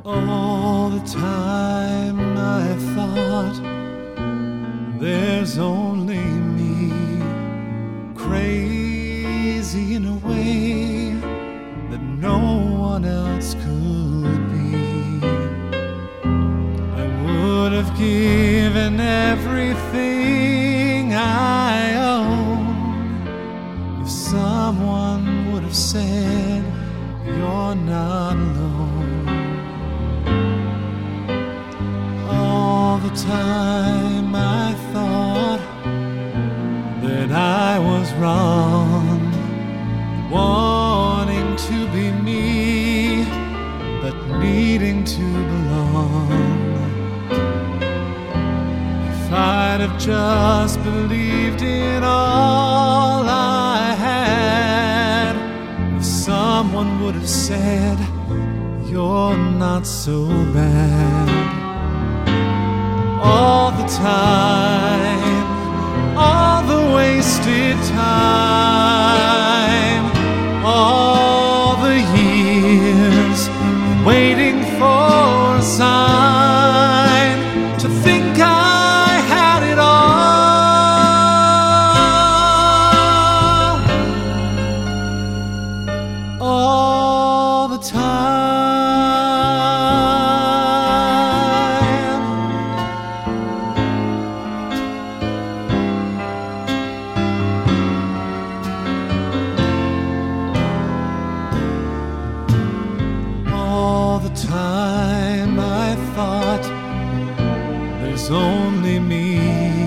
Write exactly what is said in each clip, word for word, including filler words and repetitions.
All the time I thought there's only me, crazy in a way that no one else could be. I would have given everything I own if someone would have said, "You're not alone." All the time I thought that I was wrong, wanting to be me, but needing to belong. If I'd have just believed in all I had, if someone would have said, "You're not so bad." All the time, all the wasted time, all the years waiting for a sign to think I had it all. All the time. All the time I thought there's only me,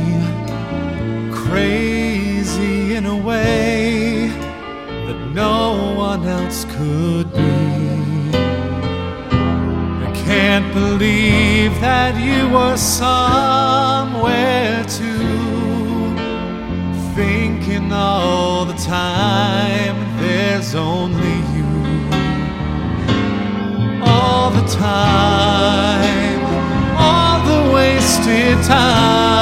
crazy in a way that no one else could be. I can't believe that you were somewhere too, thinking all the time there's only you. All the time, all the wasted time.